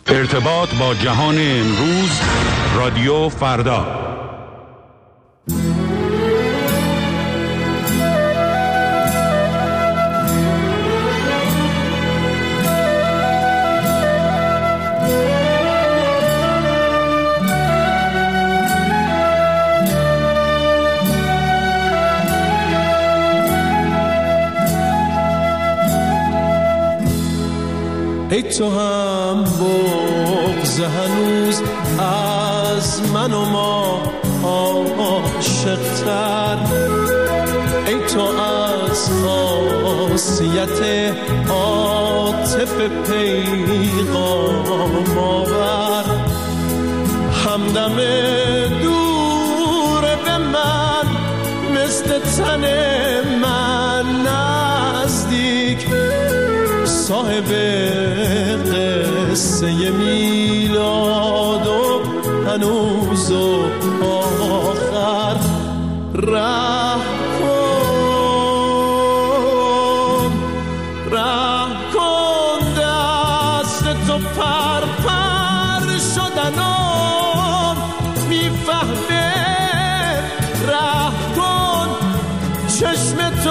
ارتباط با جهان امروز، رادیو فردا. ای تو هم بغض هنوز از من و ما عاشق‌تر، ای تو از خاصیت عاطف پیغام آور، همدم دور به من مثل تن من نزدیک، صاحب قصه میلاد و هنوز و آخر، ره کن دست تو پر پر شدنم میفهمه، ره کن چشم تو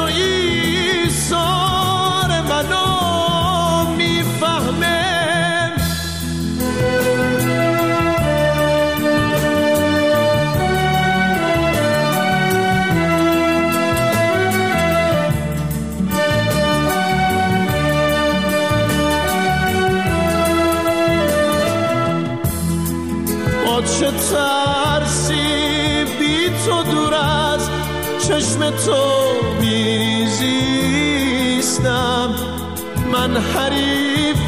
ایثار منو میفهمه. با چه ترسی بی تو دور از چشم تو میزیستم، من حریف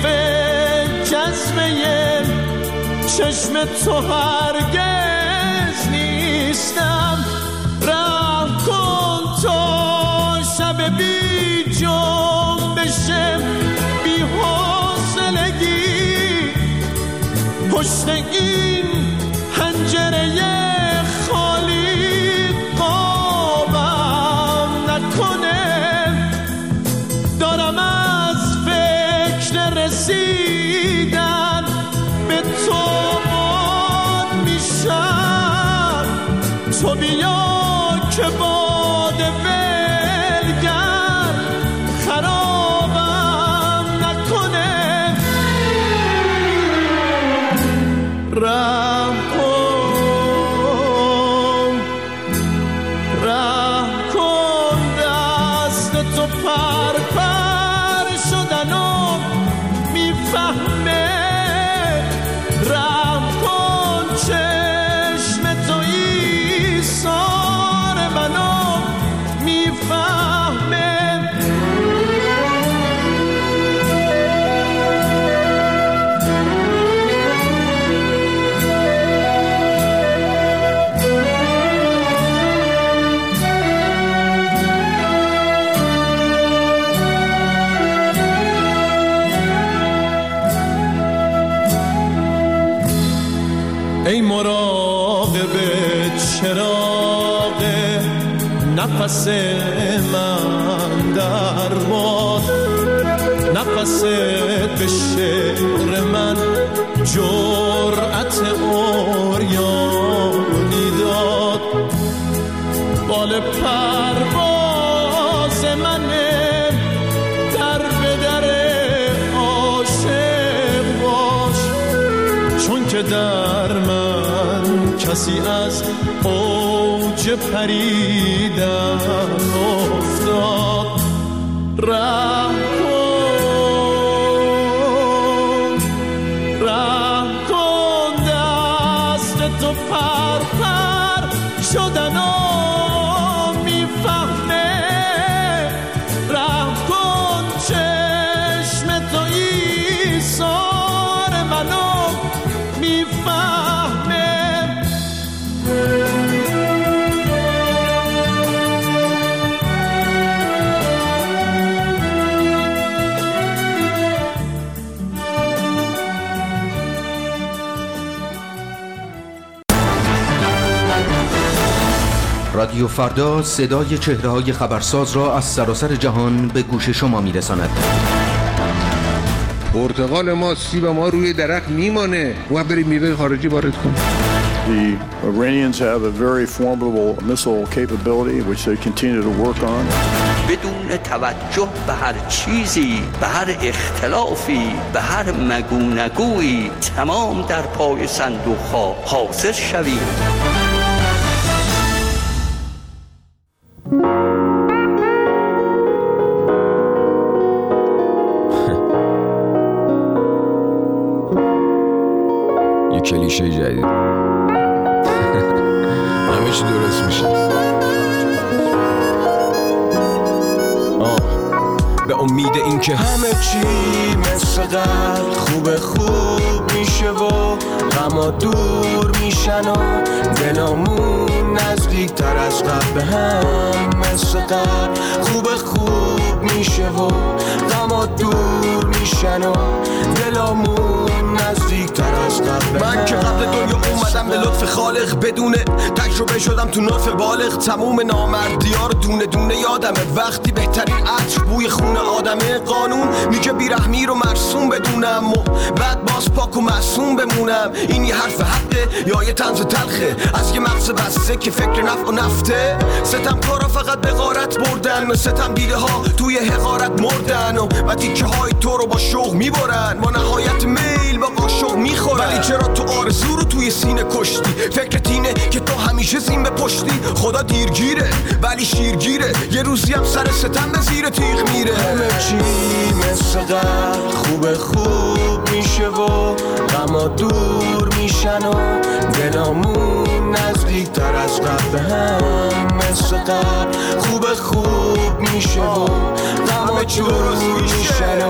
جذبه چشم تو هرگز نیستم، رحم کن تا شب بی جنبش بی حوصلگی پشت این پنجره خالی قابم نکنه، دارم از فکر رسیدن به تو مات میشم، تو بیا که باد ولگر خرابم نکنه، رحم کن دست تو پر پر شدنم میفهمه، رحم کن چشم تو ایثار منو میفهمه. ای مراقب چراغ نفس من در باد، نفست به شعر من جرأت عریانی داد، بال پرواز منه در به در عاشق باش، چون که در من کسی از اوج پریدن افتاد، رحم کن دست تو پر پر شدنم میفهمه، رحم کن چشم تو ایثار منو میفهمه. رادیو فردا صدای چهره‌های خبرساز را از سراسر جهان به گوش شما می‌رساند. پرتقال ما، سیب ما روی درخت میمانه و بریم میوه خارجی وارد کنیم. The Iranians have a very formidable missile capability which they continue to work on. بدون توجه به هر چیزی، به هر اختلافی، به هر مگونگویی تمام در پای صندوق ها حاضر شویم. یه کلیشه جدید. همه چی درست میشه. به امید این که همه چی مثل قبل خوب میشه و غما دور میشن و دلامون نزدیک تر از قبل به هم مثل قبل خوب میشه و غما دور میشن و دلامون نزدیک تر از قبل. من که قبل دنیا اومدم به لطف خالق، بدون تجربه شدم تو نطف بالغ. تموم نامردی‌ها رو دونه دونه یادمه، وقتی بهترین عطر بوی خون آدمه. قانون میگه بیرحمی رو مرسوم بدونم و بعد باز پاک و معصوم بمونم. این یه حرف حقه یا یه طنز تلخه از یه مغز بسته که فکر نفع و نفته؟ ستمکارا فقط به غارت بردن، ستم دیده ها توی حقارت مردن و تیکه های تو رو با شوق میبرن، با نهایت میل با قاشق میخورن. ولی چرا تو آرزو رو توی سینه کشتی؟ فکرت اینه که تو همیشه زین به پشتی. خدا دیرگیره ولی شیرگیره، یه روزی هم سر ستم به زیر تیغ میره. همه چی مثل قبل خوب میشه و غما دور میشن و دلامون نزدیک تر از قبل به هم مثل قبل خوب میشه و غما دور میشن و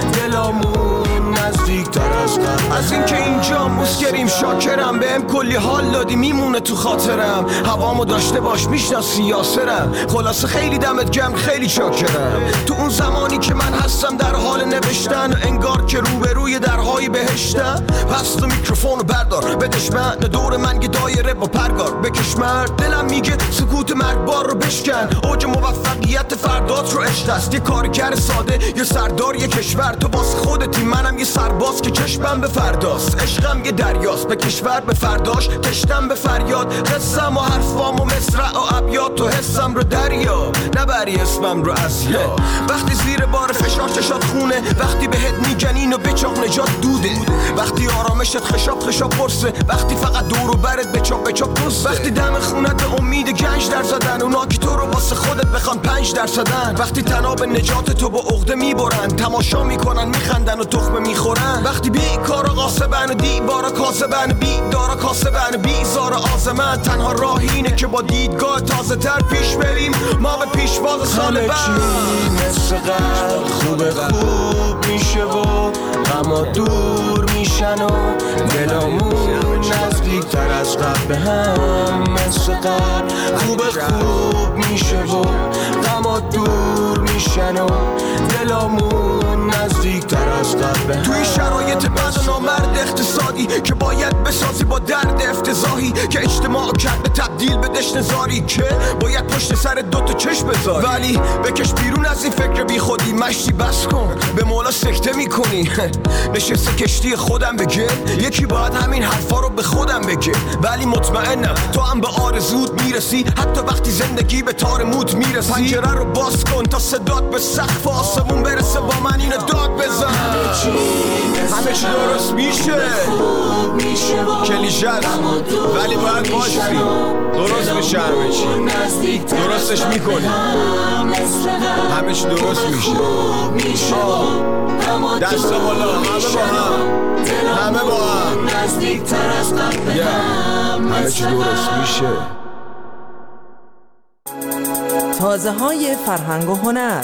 دلامون نزدیک تر از قبل. از این که اینجا مسکریم شاکرم، بهم کلی حال دادی میمونه تو خاطرم. هوامو داشته باش میشناسی یاسرم، خلاصه خیلی دمت گرم خیلی چاکرم. تو اون زمانی که من هستم در حال نوشتن، انگار که روبروی درهای بهشتم. پس تو میکروفونو بردار بدش من، دور من یه دایره با پرگار بکش مرد. دلم میگه سکوت مرگبار رو بشکن، اوج موفقیت فردات رو عشق است. یه کارگر ساده، یه سردار یه کشور. تو واسه خودتی، منم یه سرباز که چشمم به فرداست. عشقم یه دریاست، به کشور به فرداش تشتم به فریاد. قصم و حرفام و مصرع و ابیات، تو حسم رو دریا نبری اسمم رو از یاد. وقتی زیر بار فشار چشات خونه، وقتی بهت میگن اینو بچاق نجات دوده، وقتی آرامشت خشاب پرسه، وقتی فقط دور و برت بچاق پرسه، وقتی دم خونت به امید گنج در زدن، اونا که تو رو واسه خودت بخوان 5%، وقتی تناب نجات تو با عقده میبرن، تماشا میکنن میخندن و تخمه میخورن، وقتی بیکارا قاسبن و دیوارا کاسبن، بیدارا کاسبن بیزار آزمن. تنها راه اینه که با دیدگاه تازه تر پیش بریم، ما به پیشواز سال بعد. مثل قبل خوب میشه و غما دور میشن و دلامون نزدیک تر از قبل به هم مثل قبل خوب میشه و غما دور میشن و دلامون نزدیک تر از قبل. توی شرایط بد و نامرد اقتصادی که باید بسازی با درد افتضاحی، که اجتماع کرده تبدیل به دشت زاری، که باید پشت سر دوتا چشم بذاری، ولی بکش بیرون از این فکر بی خودی. مشتی بس کن، به مولا سکته میکنی. نشسته کشتی خودم بگه، یکی باید همین حرفا رو به خودم بگه، ولی مطمئنم تو هم به آرزوت میرسی، حتی وقتی زندگی به تار موت میرسی. پنجره رو باز کن تا صدات به سقف آسمون برسه، با من اینو داد بزن. همه چی درست میشه، کلیشه است ولی باید باشی، درست میشه. همه چی درستش میکنی، همه چی درست میشه. دست بالا، همه با هم همه چی درست میشه. تازه های فرهنگ و هنر.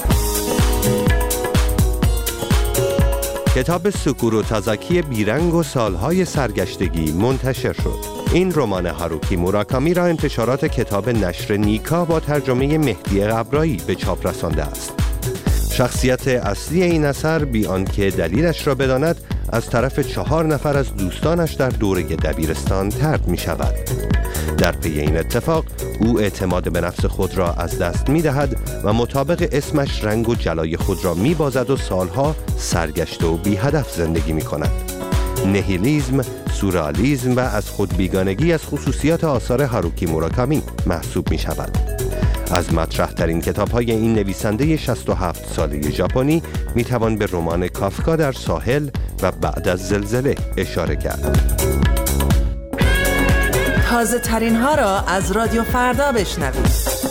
کتاب سکورو تازاکی بیرنگ و سالهای سرگشتگی منتشر شد. این رمان هاروکی موراکامی را انتشارات کتاب نشر نیکا با ترجمه مهدی قبرایی به چاپ رسانده است. شخصیت اصلی این اثر بی آنکه دلیلش را بداند، از طرف 4 نفر از دوستانش در دوره دبیرستان طرد می شود. در پی این اتفاق او اعتماد به نفس خود را از دست می دهد و مطابق اسمش رنگ و جلای خود را می بازد و سالها سرگشته و بی هدف زندگی می کند. نهیلیسم، سورئالیسم و از خود بیگانگی از خصوصیات آثار هاروکی موراکامی محسوب می شود. از مطرح ترین کتاب های این نویسنده 67 ساله ژاپنی می توان به رمان کافکا در ساحل و بعد از زلزله اشاره کرد. تازه ترین ها را از رادیو فردا بشنوید.